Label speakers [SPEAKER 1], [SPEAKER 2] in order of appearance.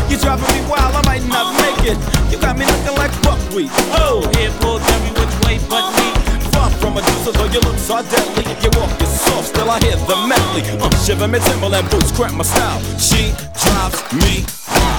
[SPEAKER 1] You're driving me wild, I might not make it. You got me looking like buckwheat. Oh,
[SPEAKER 2] Here pulls every which way but me.
[SPEAKER 1] far from a deuce, though your looks are deadly. You walk is soft, still I hear the medley. Shiver me Timberland boots, cramp my style. She drives me wild.